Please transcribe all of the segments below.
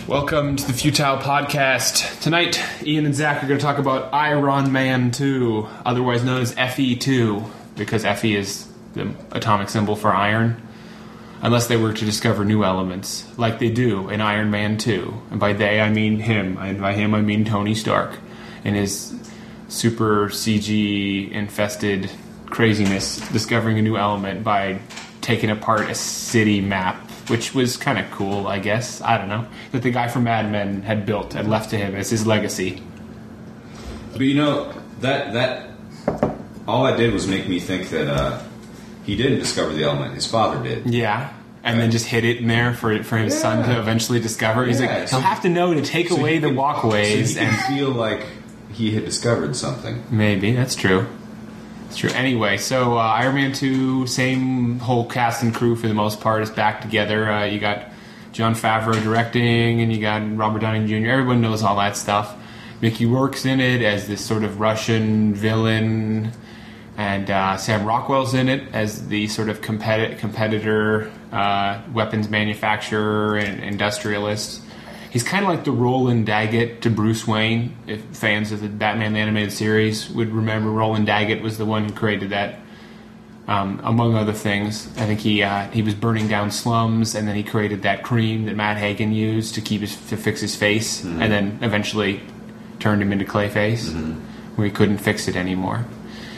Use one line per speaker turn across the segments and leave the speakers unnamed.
Welcome to the Futile Podcast. Tonight, Ian and Zach are going to talk about Iron Man 2, otherwise known as FE2, because Fe is the atomic symbol for iron, unless they were to discover new elements, like they do in Iron Man 2. And by they, I mean him. And by him, I mean Tony Stark and his super CG-infested craziness, discovering a new element by taking apart a city map, which was kind of cool, I guess. I don't know. That the guy from Mad Men had built and left to him as his legacy.
But you know, that all that did was make me think that he didn't discover the element. His father did.
Yeah. And then just hid it in there for his son to eventually discover. He's like, he'll have to know to take away the walkways.
So he could feel like he had discovered something.
Maybe, that's true. It's true. Anyway, so Iron Man 2, same whole cast and crew for the most part is back together. You got Jon Favreau directing, and you got Robert Downey Jr. Everyone knows all that stuff. Mickey Rourke's in it as this sort of Russian villain, and Sam Rockwell's in it as the sort of competitor weapons manufacturer and industrialist. He's kind of like the Roland Daggett to Bruce Wayne. If fans of the Batman the Animated Series would remember, Roland Daggett was the one who created that, among other things. I think he was burning down slums, and then he created that cream that Matt Hagen used to fix his face, and then eventually turned him into Clayface, where he couldn't fix it anymore.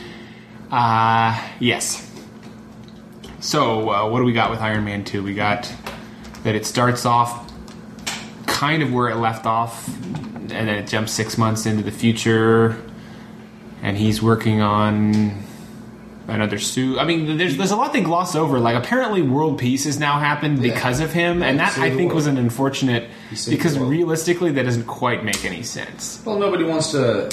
Yes. So what do we got with Iron Man 2? We got that it starts off kind of where it left off, and then it jumps 6 months into the future, and he's working on another suit. I mean, there's a lot they gloss over. Like, apparently world peace has now happened because of him, and that, I think, was an unfortunate, because realistically that doesn't quite make any sense.
Well, nobody wants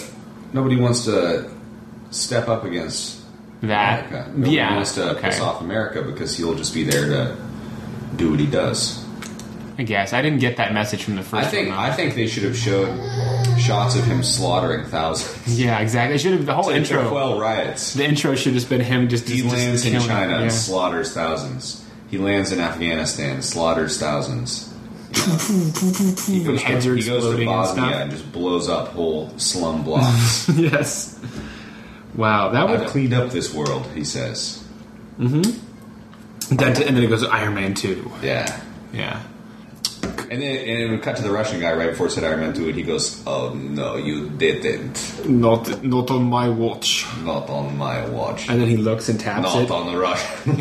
to step up against
that.
America. Nobody wants to piss off America, because he'll just be there to do what he does.
I guess. I didn't get that message from the first one.
I think they should have showed shots of him slaughtering thousands.
Yeah, exactly. They should have, the whole intro.
To quell riots.
The intro should have just been him just...
He lands in China and
slaughters
thousands. He lands in Afghanistan, slaughters thousands.
He goes
to Bosnia and just blows up whole slum blocks.
Yes. Wow, that would...
I've cleaned up this world, he says.
Mm-hmm. And then it goes to Iron Man 2.
Yeah.
Yeah.
And then it would cut to the Russian guy right before it said Iron Man 2, and he goes, "Oh no, you didn't.
Not on my watch.
Not on my watch."
And then he looks and taps
Not
it.
on the Russian.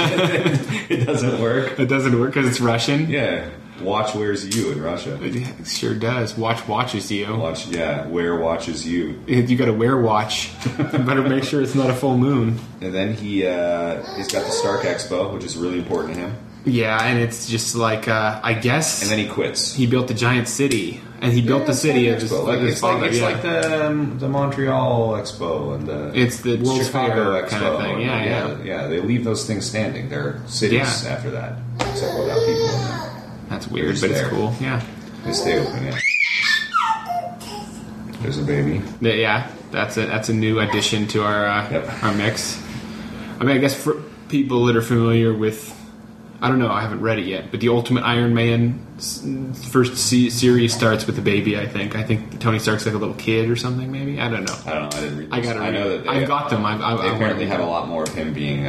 It doesn't work.
It doesn't work because it's Russian.
Yeah, watch wears you in Russia.
It sure does. Watch watches you.
Watch, wear watches you.
You got to wear watch. You better make sure it's not a full moon.
And then he's got the Stark Expo, which is really important to him.
Yeah, and it's just like, I guess...
And then he quits.
He built a giant city. And he built the city of his father.
It's like the Montreal Expo and
it's the World's
Chicago
Fair
Expo.
kind of thing. Yeah.
They leave those things standing. They're cities after that, except without people in them.
That's weird, but it's cool. Yeah.
They stay open, yeah. There's a baby.
Yeah, that's a new addition to our mix. I mean, I guess for people that are familiar with... I don't know, I haven't read it yet, but the Ultimate Iron Man first series starts with a baby, I think. I think Tony Stark's like a little kid or something, maybe? I don't know.
I don't know, I didn't read this.
I gotta read.
I know that
I've got them.
They apparently have a lot more of him being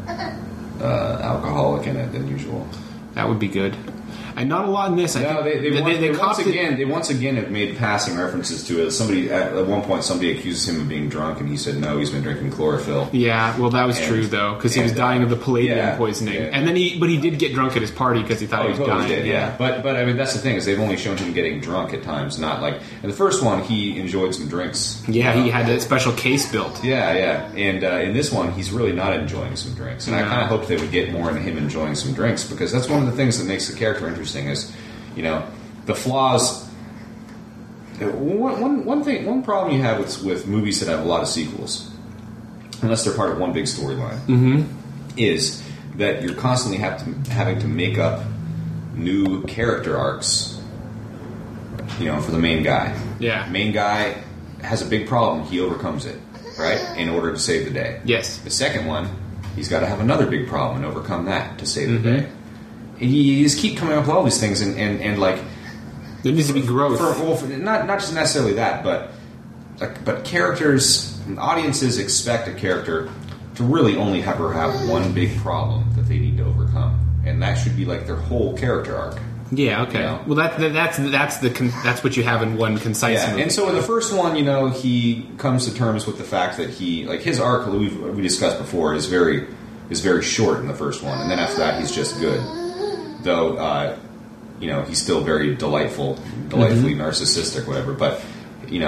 alcoholic in it than usual.
That would be good. And not a lot in this.
They once again have made passing references to it. Somebody at one point, somebody accuses him of being drunk, and he said no, he's been drinking chlorophyll.
Yeah, well, that was true though, because he was dying of the palladium poisoning. Yeah. And then he did get drunk at his party because he thought he was dying.
Did, yeah. But I mean, that's the thing, is they've only shown him getting drunk at times, not like in the first one he enjoyed some drinks.
Yeah, he had a special case built.
Yeah, and in this one he's really not enjoying some drinks, and I kind of hoped they would get more into him enjoying some drinks, because that's one of the things that makes the character interesting. Is, you know, the flaws. One problem you have with movies that have a lot of sequels, unless they're part of one big storyline, is that you're constantly having to make up new character arcs, you know, for the main guy.
Yeah.
Main guy has a big problem, he overcomes it, right, in order to save the day.
Yes.
The second one, he's got to have another big problem and overcome that to save the day. You just keep coming up with all these things, and like,
There needs to be growth.
Not just necessarily that, but characters, audiences expect a character to really only have one big problem that they need to overcome, and that should be like their whole character arc.
Yeah. Okay.
You know?
Well, that's what you have in one concise movie.
And so in the first one, he comes to terms with the fact that his arc we discussed before is very short in the first one, and then after that he's just good. Though he's still very delightfully narcissistic, whatever. But he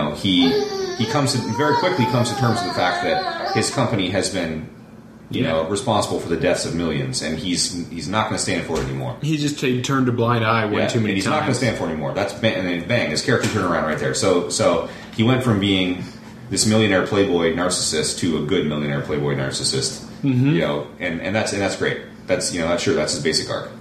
very quickly comes to terms with the fact that his company has been responsible for the deaths of millions, and he's not going to stand for it anymore.
He just turned a blind eye too many
times. He's not going to stand for it anymore. And then bang, his character turned around right there. So he went from being this millionaire playboy narcissist to a good millionaire playboy narcissist. Mm-hmm. And that's great. That's that's his basic arc.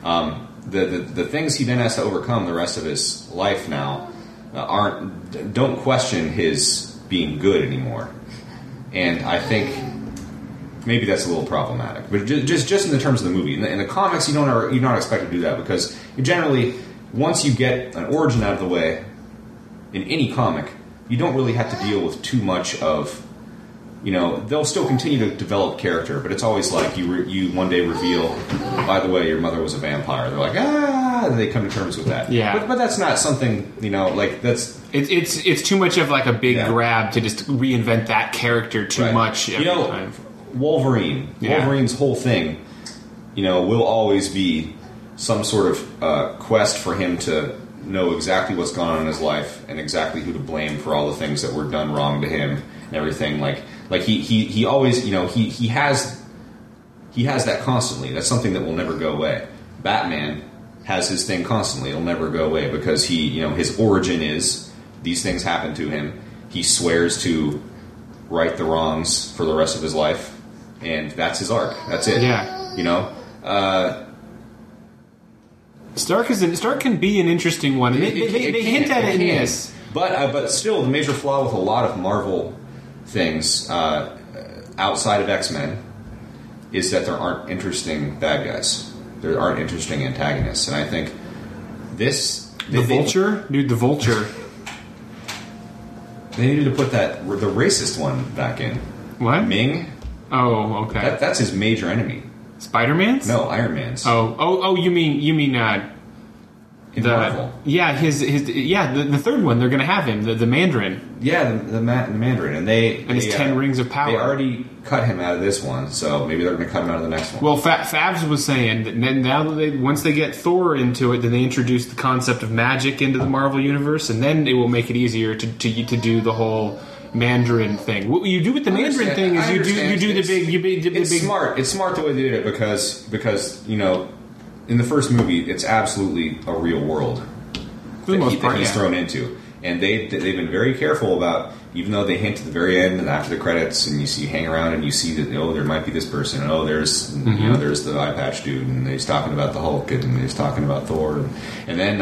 The things he then has to overcome the rest of his life now don't question his being good anymore, and I think maybe that's a little problematic. But just in the terms of the movie, in the comics, you're not expected to do that, because generally once you get an origin out of the way in any comic, you don't really have to deal with too much of. They'll still continue to develop character, but it's always like you one day reveal, by the way, your mother was a vampire. They're like, and they come to terms with that.
Yeah.
But that's not something, like that's...
It's too much of like a big grab to just reinvent that character too much every time.
Wolverine.
Yeah.
Wolverine's whole thing, will always be some sort of quest for him to know exactly what's gone on in his life and exactly who to blame for all the things that were done wrong to him and everything. Like he always, he has that constantly. That's something that will never go away. Batman has his thing constantly. It'll never go away because his origin is these things happen to him. He swears to right the wrongs for the rest of his life, and that's his arc. That's it.
Yeah. Stark can be an interesting one. They hint at it in this,
but still, the major flaw with a lot of Marvel things outside of X-Men is that there aren't interesting bad guys. There aren't interesting antagonists, and I think the Vulture. They needed to put the racist one back in.
What?
Ming.
Oh, okay.
That's his major enemy.
Spider-Man's?
No, Iron Man's.
Oh, you mean
in Marvel.
Yeah, the third one, they're going to have him, the Mandarin.
Yeah, the Mandarin, and his
10 rings of power.
They already cut him out of this one, so maybe they're going to cut him out of the next one.
Well, Fabs was saying that now that once they get Thor into it, then they introduce the concept of magic into the Marvel universe, and then it will make it easier to do the whole Mandarin thing. What you do with the Mandarin thing is you do the big.
It's smart. It's smart the way they did it because in the first movie it's absolutely a real world that he's thrown into, and they've been very careful about, even though they hint at the very end and after the credits, and you hang around and you see that there might be this person, and there's there's the eye patch dude, and he's talking about the Hulk, and he's talking about Thor, and then.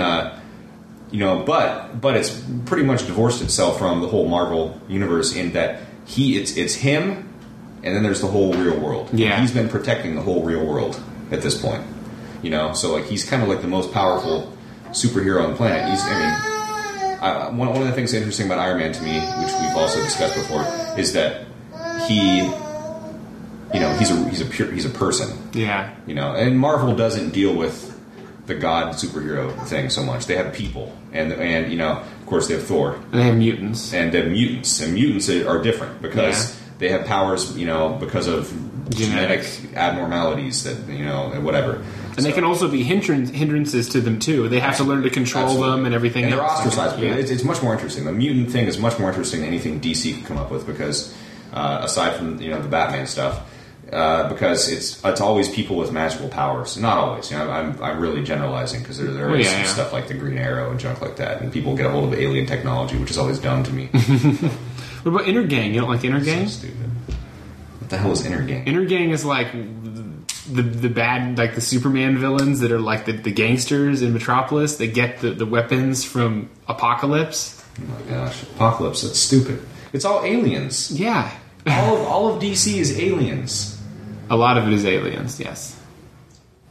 But it's pretty much divorced itself from the whole Marvel universe in that it's him, and then there's the whole real world.
Yeah,
and he's been protecting the whole real world at this point. So like he's kind of like the most powerful superhero on the planet. One of the things interesting about Iron Man to me, which we've also discussed before, is that he's a person.
Yeah,
and Marvel doesn't deal with the god superhero thing so much. They have people, and of course they have Thor.
And they have mutants.
And mutants are different because they have powers, because of genetic abnormalities that whatever.
And they can also be hindrances to them too. They have to learn to control them and everything.
And they're ostracized. Yeah. It's much more interesting. The mutant thing is much more interesting than anything DC could come up with, because aside from the Batman stuff. Because it's always people with magical powers. Not always. I'm really generalizing, because there is some stuff like the Green Arrow and junk like that, and people get a hold of alien technology, which is always dumb to me.
What about Inner Gang? You don't like Inner Gang?
So stupid. What the hell is Inner Gang?
Inner Gang is like the bad, like the Superman villains that are like the gangsters in Metropolis. They get the weapons from Apocalypse.
Oh my gosh, Apocalypse! That's stupid. It's all aliens.
Yeah.
All of DC is aliens.
A lot of it is aliens, yes.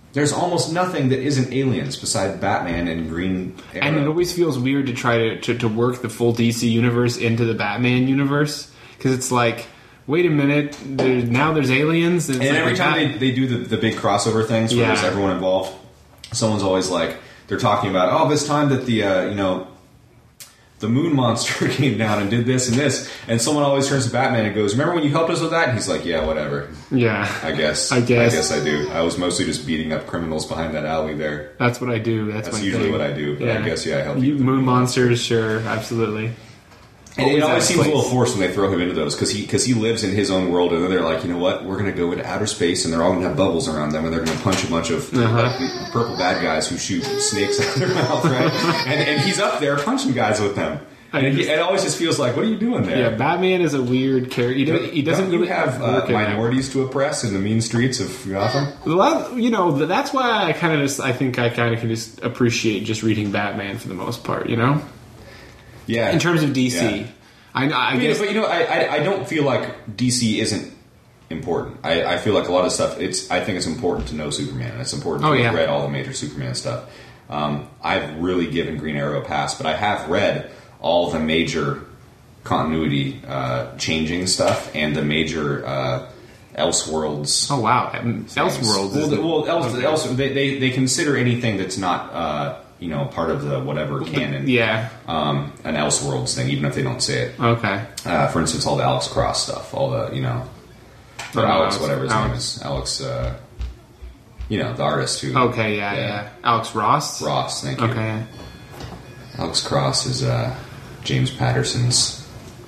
there's almost nothing that isn't aliens besides Batman and Green Arrow.
And it always feels weird to try to work the full DC universe into the Batman universe, because it's like, wait a minute, now there's aliens.
And every time they do the big crossover things where there's everyone involved, someone's always like, they're talking about, this time that the moon monster came down and did this and this, and someone always turns to Batman and goes, remember when you helped us with that? And he's like, yeah, whatever.
Yeah.
I guess I do. I was mostly just beating up criminals behind that alley there.
That's what I do. That's
usually what I do, but I guess, I help you.
Moon monsters, sure, absolutely.
And it always seems a little forced when they throw him into those, because he lives in his own world, and then they're like, you know what, we're going to go into outer space, and they're all going to have bubbles around them, and they're going to punch a bunch of purple bad guys who shoot snakes out of their mouth, right? and he's up there punching guys with them. And it always just feels like, what are you doing there?
Yeah, Batman is a weird character. He doesn't really
have minorities to oppress in the mean streets of Gotham.
Well, that's why I think I can just appreciate just reading Batman for the most part.
Yeah.
In terms of DC,
yeah.
I guess,
but I don't feel like DC isn't important. I feel like a lot of stuff. I think it's important to know Superman, and it's important to have read all the major Superman stuff. I've really given Green Arrow a pass, but I have read all the major continuity changing stuff and the major Elseworlds.
Oh wow,
Elseworlds. They consider anything that's not part of the whatever canon.
Yeah.
An Elseworlds thing, even if they don't say it.
Okay.
For instance, all the Alex Cross stuff, all the or Alex, whatever his name is, Alex. The artist who.
Okay. Yeah. Alex Ross.
Ross. Thank you.
Okay.
Alex Cross is James Patterson's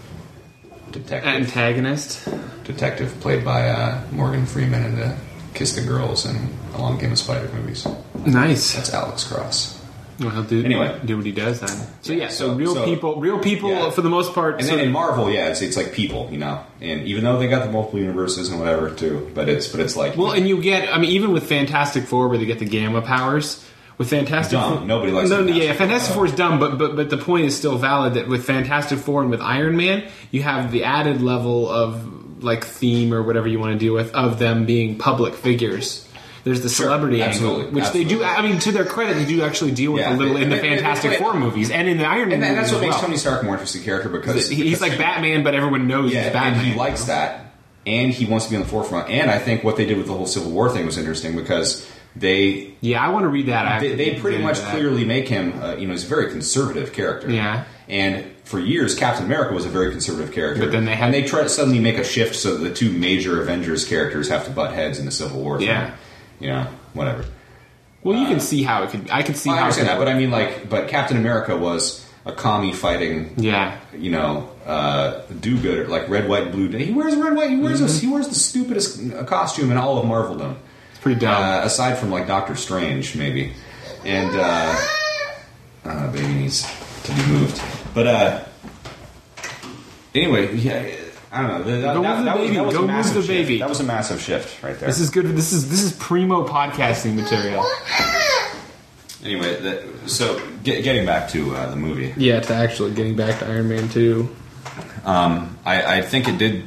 antagonist.
Detective played by Morgan Freeman in the Kiss the Girls and Along Came a Spider movies.
Nice.
That's Alex Cross.
Well, he'll do what he does then. So real people for the most part.
And then in Marvel, it's like people, and even though they got the multiple universes and whatever too, but it's like
and you get, even with Fantastic Four where they get the gamma powers. With Fantastic Four,
nobody likes.
Fantastic Four is dumb, but the point is still valid that with Fantastic Four and with Iron Man, you have the added level of theme or whatever you want to deal with of them being public figures. There's the celebrity angle, which they do. To their credit, they do actually deal with a little in the Fantastic Four movies and in the Iron Man.
And that's what makes Tony Stark a more interesting character because
he's like Batman, but everyone knows he's Batman.
And he likes that, and he wants to be on the forefront. And I think what they did with the whole Civil War thing was interesting because.
I want to read that.
They pretty much clearly make him, he's a very conservative character.
Yeah.
And for years, Captain America was a very conservative character.
But then they
try to suddenly make a shift so that the two major Avengers characters have to butt heads in the Civil War.
Yeah.
Whatever.
Well, you can see how it could. I can see how. I
understand that, but I mean, but Captain America was a commie fighting.
Yeah.
Do-gooder, like red, white, blue. He wears red, white. He wears the stupidest costume in all of Marveldom.
Pretty dumb.
Aside from Doctor Strange, maybe, and baby needs to be moved. But anyway, I don't know.
Go move the baby.
That was a massive shift right there.
This is good. This is primo podcasting material.
Anyway, so getting back to the movie.
Yeah, to actually getting back to Iron Man 2.
I think it did.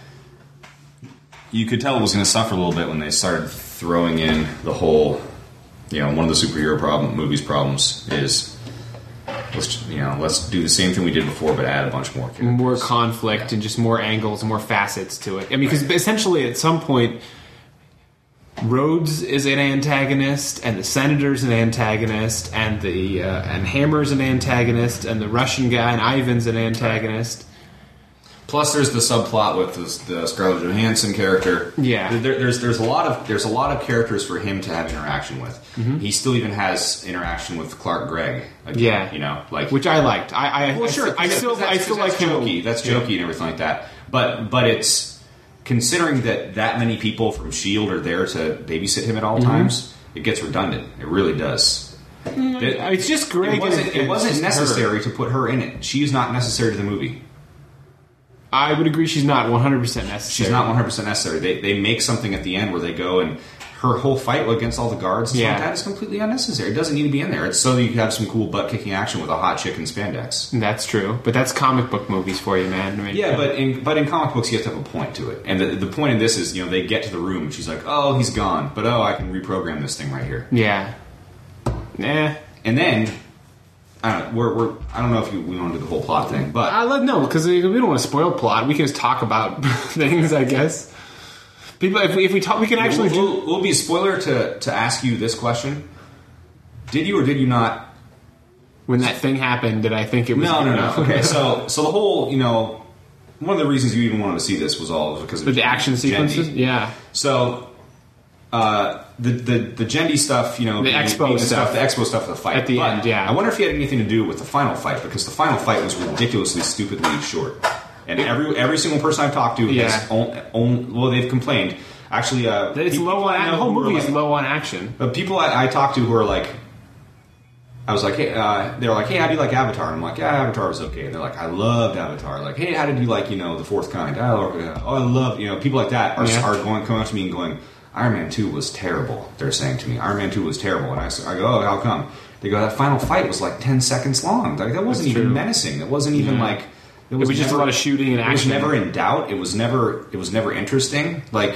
You could tell it was going to suffer a little bit when they started throwing in the whole, one of the superhero movies' problems is let's do the same thing we did before, but add a bunch more characters.
More conflict and just more angles and more facets to it. Because essentially at some point, Rhodes is an antagonist, and the Senator's an antagonist, and the and Hammer's an antagonist, and the Russian guy and Ivan's an antagonist.
Plus, there's the subplot with the Scarlett Johansson character.
Yeah,
there's a lot of characters for him to have interaction with.
Mm-hmm.
He still even has interaction with Clark Gregg. Again,
yeah, which I liked. I still like him.
Jokey. That's jokey and everything like that. But it's considering that many people from S.H.I.E.L.D. are there to babysit him at all times. It gets redundant. It really does.
It's just Gregg.
It wasn't necessary to put her in it. She is not necessary to the movie.
I would agree she's not 100% necessary.
She's not 100% necessary. They make something at the end where they go and her whole fight against all the guards and stuff like that is completely unnecessary. It doesn't need to be in there. It's so that you can have some cool butt-kicking action with a hot chick in spandex.
That's true. But that's comic book movies for you, man. I mean,
but in comic books, you have to have a point to it. And the point in this is, they get to the room, and she's like, oh, he's gone. But, I can reprogram this thing right here.
Yeah.
And then... I don't know. I don't know if we want to do the whole plot thing, but
no, because we don't want to spoil plot. We can just talk about things, I guess. People, if we talk, we can actually
will be a spoiler to ask you this question: did you or did you not?
When that thing happened, did I think it was?
No. Okay, so the whole one of the reasons you even wanted to see this was all because of
the action sequences.
Genndy.
Yeah.
So. The Genndy stuff, the
expo stuff,
the expo stuff of the fight
at the end. Yeah,
I wonder if he had anything to do with the final fight, because the final fight was ridiculously, stupidly short, and every single person I've talked to has they've complained. Actually,
it's low on the whole movie is low on action.
But people I talked to who are like, I was like, hey, they were like, hey, how do you like Avatar? And I'm like, yeah, Avatar was okay. And they're like, I loved Avatar. Like, hey, how did you like the Fourth Kind? I love people like that are coming up to me and going, Iron Man 2 was terrible. They're saying to me, Iron Man 2 was terrible. And I go, oh, how come? They go, that final fight was like 10 seconds long. Like, that wasn't even menacing. That wasn't even like...
It was just a lot of shooting and action.
It was never in doubt. It was never interesting. Like,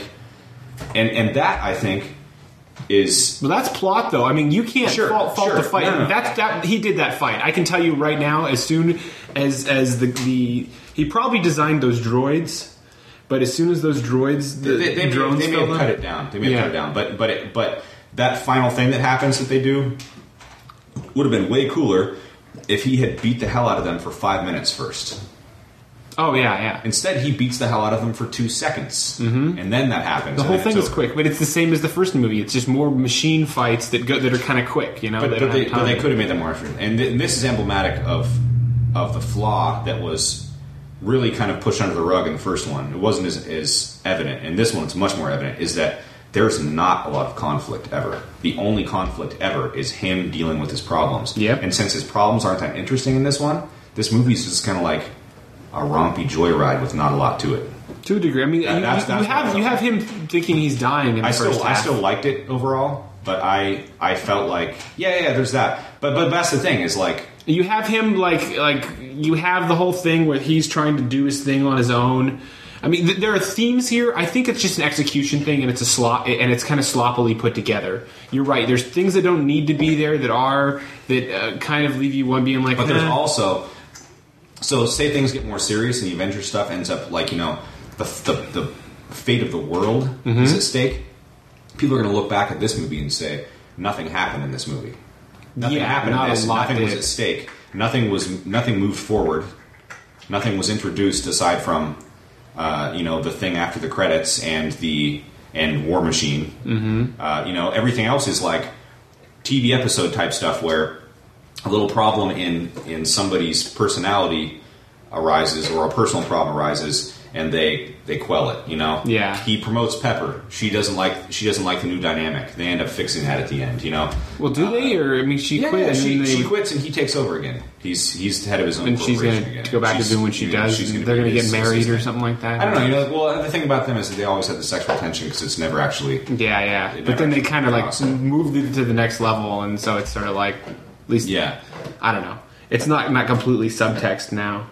and that, I think, is...
Well, that's plot, though. I mean, you can't fault the fight.
No.
That he did that fight. I can tell you right now, as soon as the... He probably designed those droids... But as soon as those droids,
they may have cut it down. They may have cut it down. But that final thing that happens that they do would have been way cooler if he had beat the hell out of them for 5 minutes first.
Oh yeah.
Instead, he beats the hell out of them for 2 seconds, and then that happens.
The whole thing is quick, but it's the same as the first movie. It's just more machine fights that are kind of quick. But
they could have made them more efficient. And this is emblematic of the flaw that was really kind of pushed under the rug in the first one. It wasn't as evident. In this one, it's much more evident, is that there's not a lot of conflict ever. The only conflict ever is him dealing with his problems.
Yep.
And since his problems aren't that interesting in this one, this movie's just kind of like a rompy joyride with not a lot to it.
To a degree. I mean, you have him thinking he's dying in the first half.
I still liked it overall, but I felt like, yeah, there's that. But that's the thing, is like...
You have him, like you have the whole thing where he's trying to do his thing on his own. I mean, there are themes here. I think it's just an execution thing, and it's kind of sloppily put together. You're right. There's things that don't need to be there that kind of leave you one being like...
But there's also... So, say things get more serious and the Avengers stuff ends up like, the fate of the world is at stake. People are going to look back at this movie and say, nothing happened in this movie. Nothing happened in this. Nothing was at stake. Nothing moved forward. Nothing was introduced aside from, the thing after the credits and War Machine. Mm-hmm. Everything else is like TV episode type stuff where a little problem in somebody's personality arises, or a personal problem arises, and they quell it.
Yeah.
He promotes Pepper. She doesn't like the new dynamic. They end up fixing that at the end.
Well, do they? Or I mean, she quit.
Yeah, she quits and he takes over again. He's the head of his own.
And she's going to go back to doing what she does. They're going to get married or something like that.
I don't know. Well, the thing about them is that they always have the sexual tension because it's never actually.
Yeah. But then they kind of like moved it to the next level, and so it's sort of like, at least.
Yeah.
I don't know. It's not completely subtext now.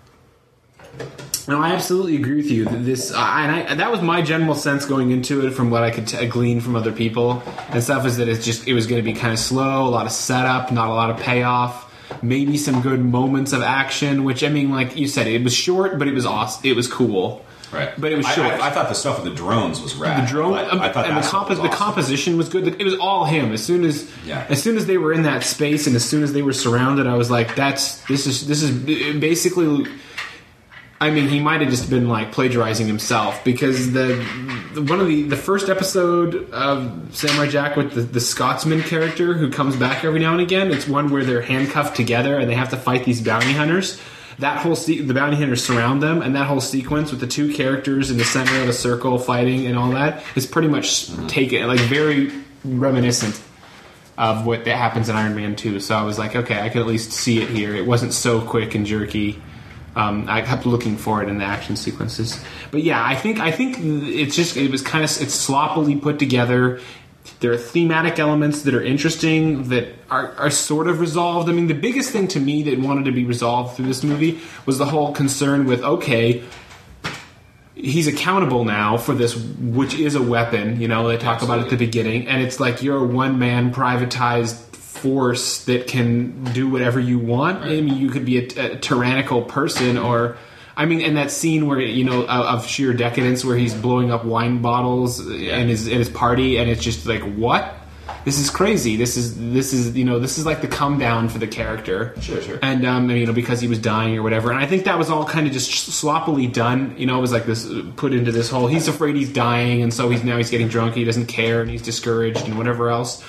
No, I absolutely agree with you. That was my general sense going into it, from what I could glean from other people and stuff, is that it was going to be kind of slow, a lot of setup, not a lot of payoff, maybe some good moments of action. Which, I mean, like you said, it was short, but it was awesome. It was cool.
Right,
but it was short.
I thought the stuff with the drones was rad.
The drone,
I thought
and the composition was good. It was all him. As soon as they were in that space, and as soon as they were surrounded, I was like, this is basically. I mean, he might have just been like plagiarizing himself, because the first episode of Samurai Jack with the Scotsman character who comes back every now and again. It's one where they're handcuffed together and they have to fight these bounty hunters. That whole the bounty hunters surround them, and that whole sequence with the two characters in the center of a circle fighting and all that is pretty much taken, like, very reminiscent of what that happens in Iron Man 2. So I was like, okay, I could at least see it here. It wasn't so quick and jerky. I kept looking for it in the action sequences. But yeah, I think it's sloppily put together. There are thematic elements that are interesting that are sort of resolved. I mean, the biggest thing to me that wanted to be resolved through this movie was the whole concern with, okay, he's accountable now for this, which is a weapon. You know, they talk about it at the beginning, and it's like you're a one-man privatized force that can do whatever you want. Right. I mean, you could be a tyrannical person, or I mean, and that scene where, you know, of sheer decadence, where he's blowing up wine bottles in his party, and it's just like, what? This is crazy. This is you know, this is like the come down for the character.
Sure.
And you know, because he was dying or whatever. And I think that was all kind of just sloppily done. You know, it was like this put into this whole, he's afraid he's dying, and so he's getting drunk. He doesn't care, and he's discouraged, and whatever else.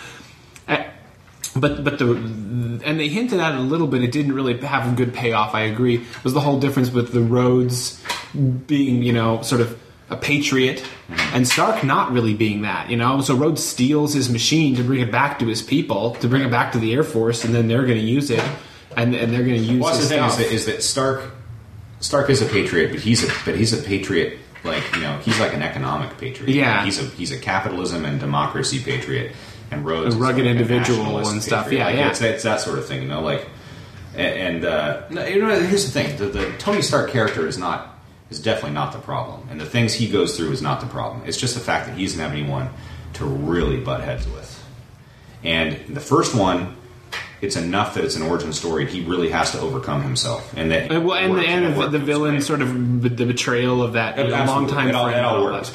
And they hinted at it a little bit. It didn't really have a good payoff. I agree. Was the whole difference with the Rhodes being, you know, sort of a patriot, and Stark not really being that, you know. So Rhodes steals his machine to bring it back to his people, to bring it back to the Air Force, and then they're going to use it, and they're going to use.
Well,
his
the thing
stuff.
is that Stark is a patriot, but he's a patriot, like, you know, he's like an economic patriot.
Yeah,
he's a capitalism and democracy patriot. And Rhodes,
a rugged
like
individual and stuff.
Patriot.
Yeah.
It's that sort of thing, you know. Like, and you know, here's the thing: the Tony Stark character is definitely not the problem, and the things he goes through is not the problem. It's just the fact that he doesn't have anyone to really butt heads with. And the first one, it's enough that it's an origin story. He really has to overcome himself, and that
the villain sort of the betrayal of that long-time friend.
It all works,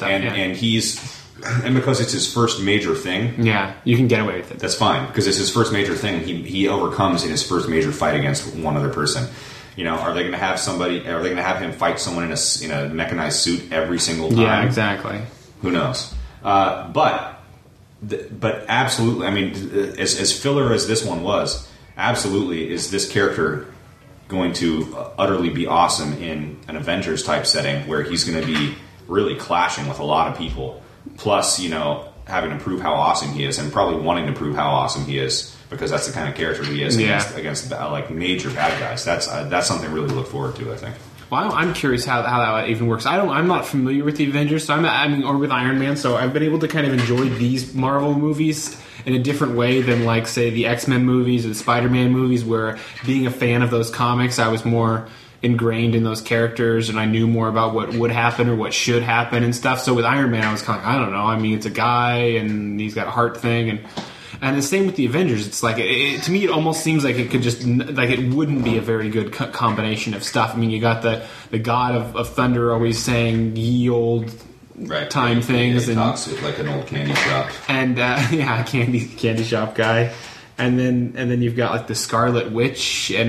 and because it's his first major thing,
yeah, you can get away with it.
That's fine, because it's his first major thing. He overcomes in his first major fight against one other person. You know, are they going to have him fight someone in a mechanized suit every single time?
Yeah, exactly.
Who knows? But absolutely, I mean, as filler as this one was, absolutely is this character going to utterly be awesome in an Avengers type setting where he's going to be really clashing with a lot of people. Plus, you know, having to prove how awesome he is, and probably wanting to prove how awesome he is, because that's the kind of character he is against like major bad guys. That's something really to look forward to, I think.
Well, I'm curious how that even works. I'm not familiar with the Avengers, or with Iron Man, so I've been able to kind of enjoy these Marvel movies in a different way than, like, say, the X-Men movies or the Spider-Man movies, where being a fan of those comics, I was more ingrained in those characters, and I knew more about what would happen or what should happen and stuff. So with Iron Man, I was kind of like, I don't know. I mean, it's a guy, and he's got a heart thing, and the same with the Avengers. It's like, to me, it almost seems like it could just, like, it wouldn't be a very good combination of stuff. I mean, you got the god of thunder always saying ye old time things,
and talks like an old candy shop,
and candy shop guy. And then you've got, like, the Scarlet Witch and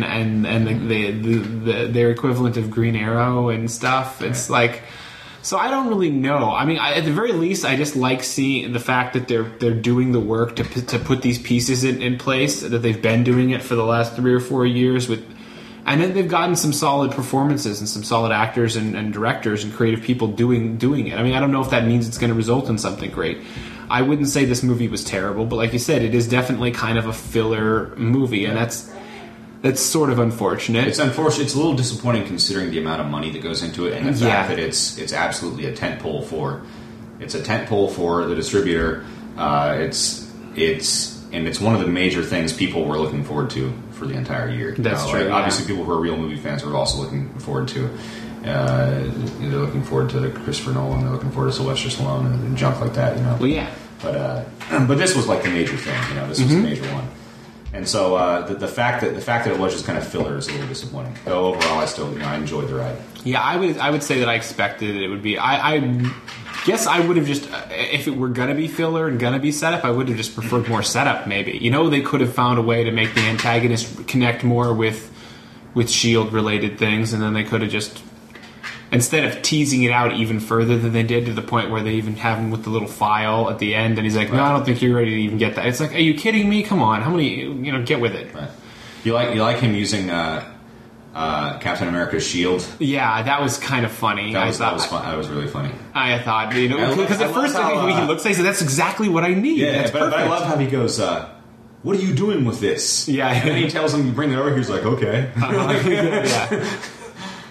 their equivalent of Green Arrow and stuff. It's like, so I don't really know. I mean, at the very least, I just like seeing the fact that they're doing the work to put these pieces in place, that they've been doing it for the last 3 or 4 years and then they've gotten some solid performances and some solid actors and directors and creative people doing it. I mean, I don't know if that means it's going to result in something great. I wouldn't say this movie was terrible, but like you said, it is definitely kind of a filler movie, and that's sort of unfortunate.
It's unfortunate. It's a little disappointing considering the amount of money that goes into it, and the fact that it's absolutely a tentpole for the distributor. It's one of the major things people were looking forward to for the entire year.
That's true.
Like, obviously, people who are real movie fans are also looking forward to. They're looking forward to Christopher Nolan. They're looking forward to Sylvester Stallone and junk like that. You know.
Well, yeah.
But this was like the major thing. You know, this was the major one. And so the fact that it was just kind of filler is a little disappointing. Though overall, I enjoyed the ride.
Yeah, I would say that I expected it would be. I guess I would have just, if it were going to be filler and going to be setup, I would have just preferred more setup. Maybe, you know, they could have found a way to make the antagonist connect more with S.H.I.E.L.D. related things, and then they could have just, instead of teasing it out even further than they did, to the point where they even have him with the little file at the end, and he's like, no, I don't think you're ready to even get that. It's like, are you kidding me? Come on, how many, you know, get with it.
Right. You like him using Captain America's shield?
Yeah, that was kind of funny.
That was fun. That was really funny.
I thought, you know, because at first he looks like, that's exactly what I need.
Yeah, but I love how he goes, what are you doing with this?
Yeah.
And then he tells him, you bring it over, he's like, okay.
Yeah.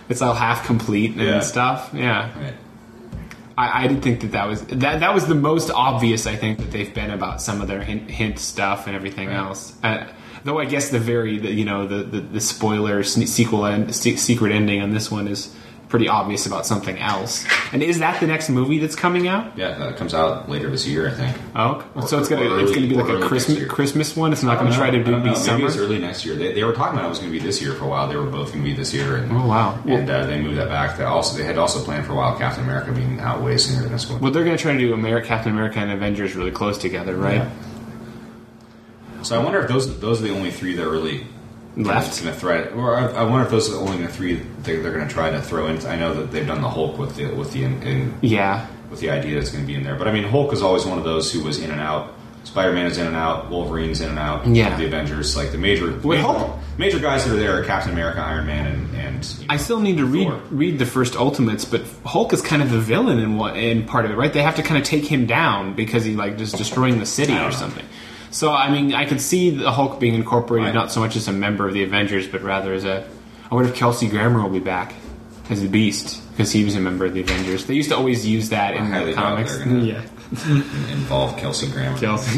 it's all half complete and stuff. Yeah.
Right.
I did think that was the most obvious, I think, that they've been about some of their hint stuff and everything else. Though I guess the spoiler secret ending on this one is pretty obvious about something else. And is that the next movie that's coming out?
Yeah, that comes out later this year, I think.
Oh, so it's gonna be like a Christmas one. It's not going to try to be summer.
Maybe it's early next year. They were talking about it was going to be this year for a while. They were both going to be this year. And,
oh wow!
And they moved that back. They had also planned for a while Captain America being out way sooner than this one.
Well, they're going to try to do Captain America and Avengers really close together, right?
Yeah. So I wonder if those are the only three that are really
left
going to thread. Or I wonder if those are the only three they're going to try to throw in. I know that they've done the Hulk with the idea that's going to be in there. But I mean, Hulk is always one of those who was in and out. Spider-Man is in and out. Wolverine's in and out.
Yeah.
The Avengers, like the major guys that are there are Captain America, Iron Man, and
I still need to read the first Ultimates, but Hulk is kind of the villain in part of it, right? They have to kind of take him down because he just destroying the city or something. So, I mean, I could see the Hulk being incorporated not so much as a member of the Avengers, but rather as I wonder if Kelsey Grammer will be back as the Beast, because he was a member of the Avengers. They used to always use that in the comics.
Involve Kelsey Grammer.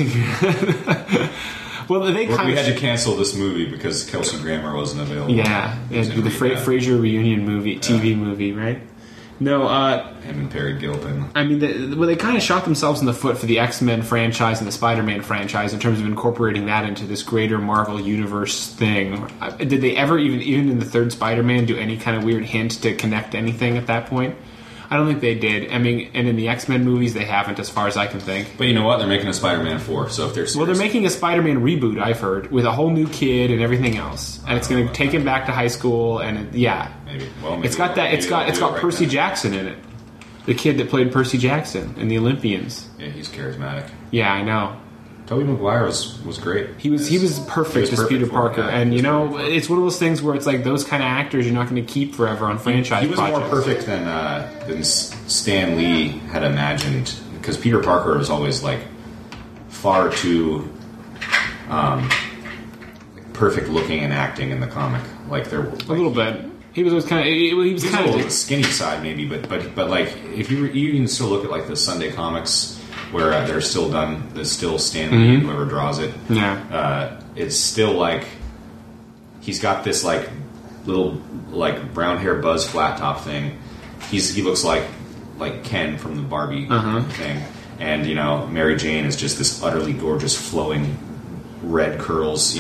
Well,
we had to cancel this movie because Kelsey Grammer wasn't available.
Yeah, the Frasier reunion movie, TV movie, right? No,
him and Perry Gilpin.
I mean, they kind of shot themselves in the foot for the X-Men franchise and the Spider-Man franchise in terms of incorporating that into this greater Marvel Universe thing. Did they ever, even in the third Spider-Man, do any kind of weird hint to connect anything at that point? I don't think they did. I mean, and in the X-Men movies, they haven't, as far as I can think.
But you know what? They're making a Spider-Man 4, so if they're serious.
Well, they're making a Spider-Man reboot, I've heard, with a whole new kid and everything else, and it's going to take him back to high school. And maybe. Well, maybe. It's got Percy Jackson in it, the kid that played Percy Jackson in the Olympians.
Yeah, he's charismatic.
Yeah, I know.
Tobey Maguire was great.
He was perfect as Peter Parker, and it's one of those things where it's like those kind of actors you're not going to keep forever on franchise.
He was
projects.
more perfect than Stan Lee had imagined, because Peter Parker was always like far too perfect looking and acting in the comic. Like a
little bit. He was always kind of he was kind
of the skinny side maybe, but like if you can still look at like the Sunday comics. Where they're still done, there's still Stan Lee, whoever draws it.
Yeah,
it's still like he's got this like little like brown hair Buzz flat top thing. He looks like Ken from the Barbie thing, and Mary Jane is just this utterly gorgeous flowing red curls.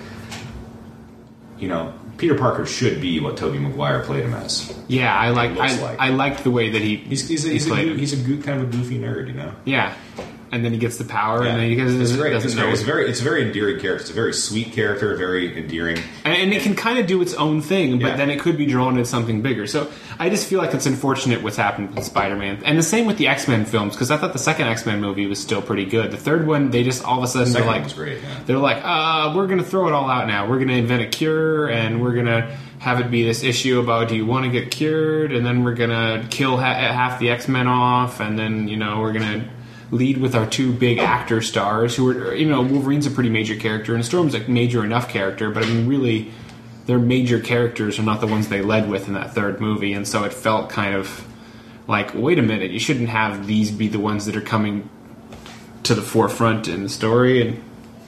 Peter Parker should be what Tobey Maguire played him as.
Yeah, I liked the way that he's
a kind of a goofy nerd,
Yeah, and then he gets the power, and then he
it's great. It's a very endearing character. It's a very sweet character, very endearing,
and it can kind of do its own thing, but then it could be drawn into something bigger. So I just feel like it's unfortunate what's happened with Spider-Man, and the same with the X-Men films, because I thought the second X-Men movie was still pretty good. The third one, they just all of a sudden
they're like, was great, yeah.
They're like, we're going to throw it all out now. We're going to invent a cure, and we're going to have it be this issue about do you want to get cured, and then we're going to kill half the X-Men off, and then we're going to lead with our two big actor stars who are, Wolverine's a pretty major character and Storm's a major enough character, but I mean really their major characters are not the ones they led with in that third movie, and so it felt kind of like, wait a minute, you shouldn't have these be the ones that are coming to the forefront in the story. And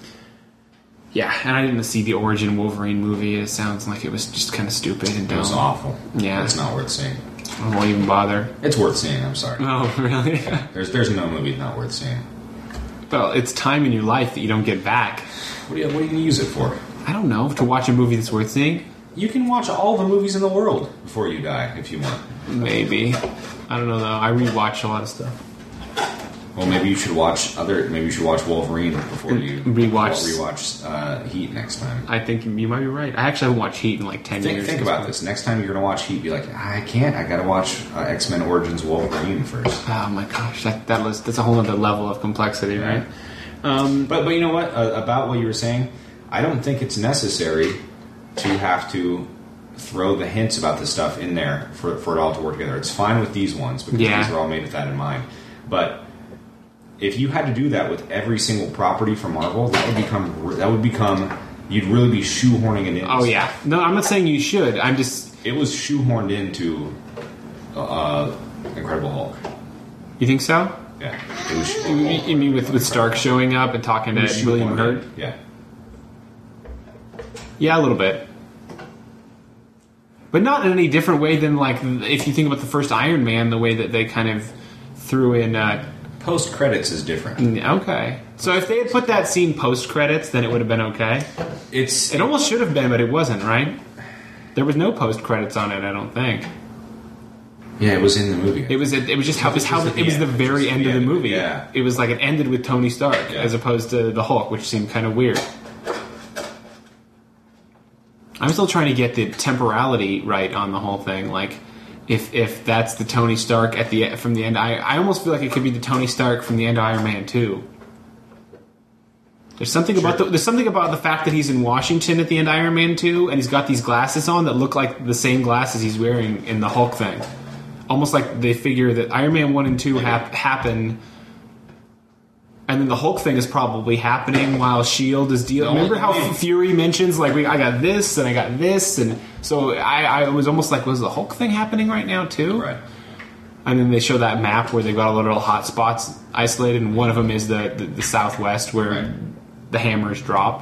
I didn't see the Origin Wolverine movie. It sounds like it was just kind of stupid and dumb.
It was awful.
Yeah.
It's not worth seeing.
I won't even bother.
It's worth seeing, I'm sorry.
Oh, really?
There's no movie not worth seeing.
Well, it's time in your life that you don't get back.
What are you going to use it for?
I don't know. To watch a movie that's worth seeing?
You can watch all the movies in the world before you die, if you want.
Maybe. I don't know, though. I rewatch a lot of stuff.
Well, maybe you should watch Wolverine before you rewatch Heat next time.
I think you might be right. I actually haven't watched Heat in like 10 years.
Think about this. Next time you're going to watch Heat, be like, I can't. I got to watch X-Men Origins Wolverine first.
Oh my gosh, that's a whole other level of complexity, right?
But you know what? About what you were saying, I don't think it's necessary to have to throw the hints about this stuff in there for it all to work together. It's fine with these ones because these are all made with that in mind. But if you had to do that with every single property from Marvel, that would become you'd really be shoehorning it in.
Oh yeah, no, I'm not saying you should. I'm just
it was shoehorned into Incredible Hulk.
You think so?
Yeah, it was.
You mean with Stark showing up and talking to William Hurt?
Yeah.
Yeah, a little bit. But not in any different way than, like, if you think about the first Iron Man, the way that they kind of threw in...
Post-credits is different.
Okay. So if they had put that scene post-credits, then it would have been okay? It almost should have been, but it wasn't, right? There was no post-credits on it, I don't think.
Yeah, it was in the movie.
It was just how it was the very end of the movie.
Yeah.
It was like it ended with Tony Stark as opposed to the Hulk, which seemed kind of weird. I'm still trying to get the temporality right on the whole thing. Like, if that's the Tony Stark from the end, I almost feel like it could be the Tony Stark from the end of Iron Man 2. There's something about the fact that he's in Washington at the end of Iron Man 2, and he's got these glasses on that look like the same glasses he's wearing in the Hulk thing. Almost like they figure that Iron Man 1 and 2 happen, and then the Hulk thing is probably happening while S.H.I.E.L.D. is dealing. Remember how Fury mentions, like, I got this, and I got this, and so I was almost like, was the Hulk thing happening right now, too?
Right.
And then they show that map where they've got all the little hot spots isolated, and one of them is the Southwest, where the hammer was dropped.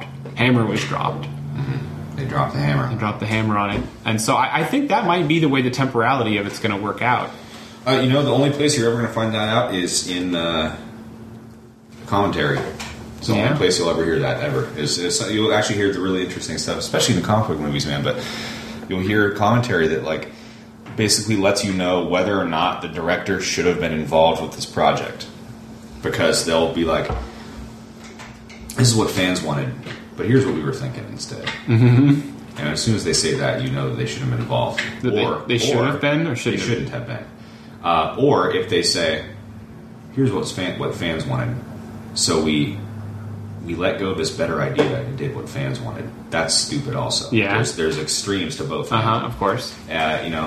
They dropped the hammer.
They dropped the hammer on it. And so I think that might be the way the temporality of it's going to work out.
The only place you're ever going to find that out is in commentary. It's the only place you'll ever hear that, ever. You'll actually hear the really interesting stuff, especially in the comic book movies, man. But you'll hear commentary that, like, basically lets you know whether or not the director should have been involved with this project. Because they'll be like, this is what fans wanted, but here's what we were thinking instead.
Mm-hmm.
And as soon as they say that, you know that they should have been involved.
They should have been, or
they shouldn't have been. Or if they say, here's what fans wanted, so we let go of this better idea and did what fans wanted. That's stupid also.
Yeah.
There's extremes to both.
Of course.
I don't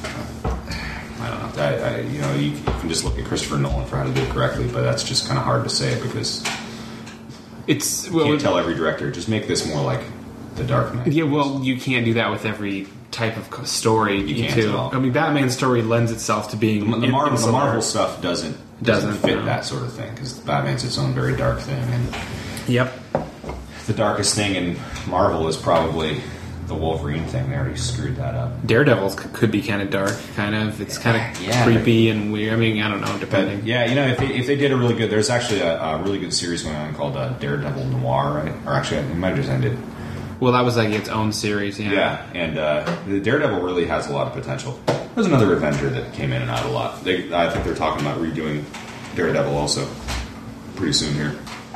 know. You can just look at Christopher Nolan for how to do it correctly, but that's just kind of hard to say because you can't tell every director, just make this more like The Dark Knight.
Yeah, well, you can't do that with every type of story.
You can't at all.
I mean, Batman's story lends itself to being...
The Marvel stuff doesn't fit that sort of thing, because Batman's its own very dark thing. And
yep.
The darkest thing in Marvel is probably the Wolverine thing. They already screwed that up.
Daredevil could be kind of dark, kind of. It's kind of creepy and weird. I mean, I don't know, depending.
But, if they did a really good... There's actually a really good series going on called Daredevil Noir, right? Or actually, it might have just ended.
Well, that was like its own series, yeah.
Yeah, and the Daredevil really has a lot of potential. There's another Avenger that came in and out a lot. I think they're talking about redoing Daredevil also pretty soon here.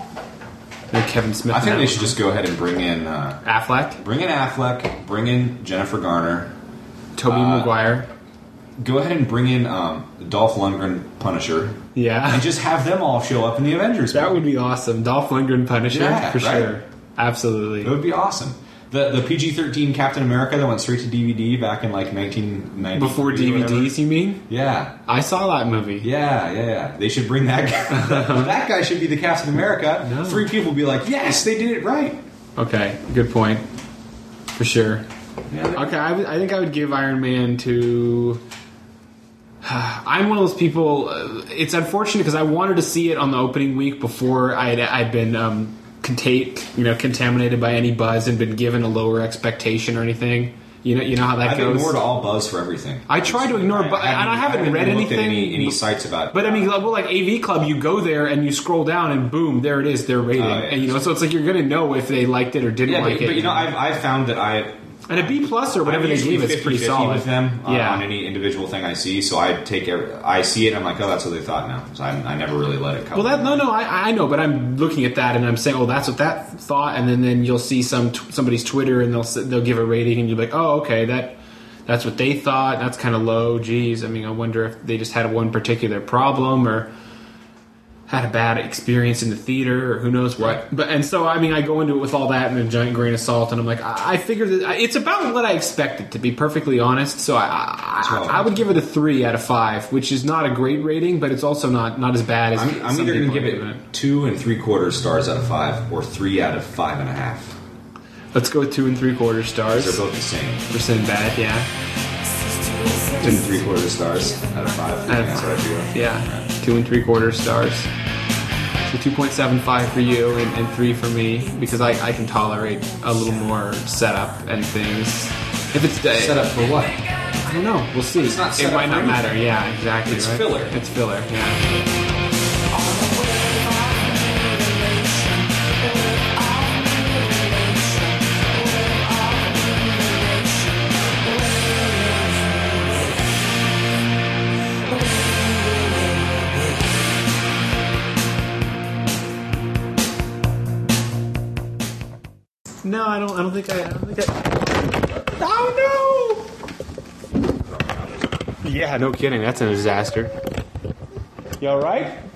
Kevin Smith.
I think they should just go ahead and bring in
Affleck.
Bring in Affleck. Bring in Jennifer Garner.
Tobey Maguire.
Go ahead and bring in Dolph Lundgren, Punisher.
Yeah,
and just have them all show up in the Avengers.
That would be awesome. Dolph Lundgren, Punisher, for sure. Absolutely,
it would be awesome. The PG-13 Captain America that went straight to DVD back in like 1990.
Before DVDs, you mean?
Yeah,
I saw that movie.
Yeah. They should bring that guy. That guy should be the Captain America. No. 3 people would be like, yes, they did it right. Okay,
good point. For sure.
Yeah,
okay, I think I would give Iron Man to... I'm one of those people... it's unfortunate because I wanted to see it on the opening week before I'd been... contaminated by any buzz and been given a lower expectation or anything. You know how that goes.
I've ignored all buzz for everything.
I try to ignore, and I haven't read anything.
Any sites about.
But I mean, like AV Club, you go there and you scroll down, and boom, there it is, their rating. And so it's like you're going to know if they liked it or didn't like it.
But I've found that
and a B+ or whatever they gave it's pretty solid
with them on any individual thing I see. So I see it and I'm like, oh, that's what they thought now. So I never really let it come.
Well, I know, but I'm looking at that and I'm saying, oh, that's what that thought, and then you'll see somebody's Twitter and they'll give a rating and you're like, oh, okay, that's what they thought. That's kind of low. Geez, I mean, I wonder if they just had one particular problem or had a bad experience in the theater or who knows what.
Right.
And so, I mean, I go into it with all that and a giant grain of salt, and I'm like, I figure that it's about what I expected, to be perfectly honest. So I would give it a 3 out of 5, which is not a great rating, but it's also not as bad as
I'm either going to give it 2 3/4 stars out of 5 or 3 out of 5.5.
Let's go with 2 3/4 stars.
They're both the same.
For Sinbad, yeah.
2 3/4 stars out of 5. That's what I feel.
Yeah, 2 3/4 stars. So 2.75 for you and 3 for me because I can tolerate a little more setup and things. If it's
Set up for what?
I don't know. We'll see.
It's not set
it
up
might
for
not
anything.
matter. Yeah, exactly.
It's
right?
filler.
It's filler. Yeah. No, I don't think I. Oh no! Yeah, no kidding. That's a disaster. You all right?